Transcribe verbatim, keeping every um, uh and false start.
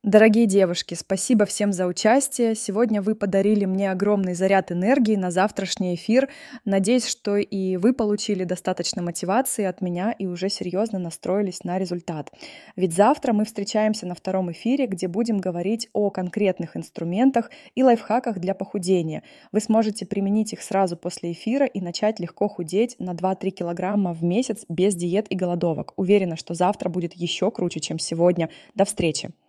Дорогие девушки, спасибо всем за участие. Сегодня вы подарили мне огромный заряд энергии на завтрашний эфир. Надеюсь, что и вы получили достаточно мотивации от меня и уже серьезно настроились на результат. Ведь завтра мы встречаемся на втором эфире, где будем говорить о конкретных инструментах и лайфхаках для похудения. Вы сможете применить их сразу после эфира и начать легко худеть на два-три килограмма в месяц без диет и голодовок. Уверена, что завтра будет еще круче, чем сегодня. До встречи!